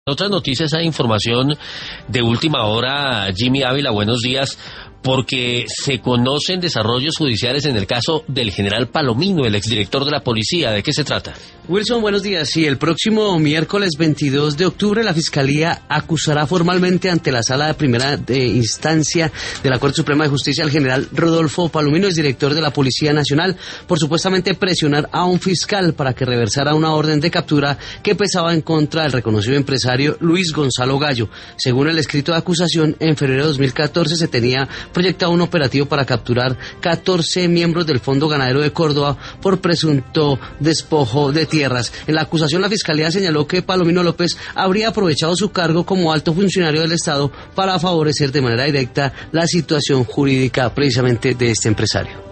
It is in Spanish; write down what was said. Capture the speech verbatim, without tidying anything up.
Otras noticias, hay información de última hora. Jimmy Ávila, buenos días, porque se conocen desarrollos judiciales en el caso del general Palomino, el exdirector de la policía. ¿De qué se trata? Wilson, buenos días. Sí, el próximo miércoles veintidós de octubre la Fiscalía acusará formalmente ante la Sala de Primera de Instancia de la Corte Suprema de Justicia al general Rodolfo Palomino, exdirector de la Policía Nacional, por supuestamente presionar a un fiscal para que reversara una orden de captura que pesaba en contra del reconocido empresario Luis Gonzalo Gallo. Según el escrito de acusación, en febrero de dos mil catorce se tenía proyectado un operativo para capturar catorce miembros del Fondo Ganadero de Córdoba por presunto despojo de tierras. En la acusación, la Fiscalía señaló que Palomino López habría aprovechado su cargo como alto funcionario del Estado para favorecer de manera directa la situación jurídica precisamente de este empresario.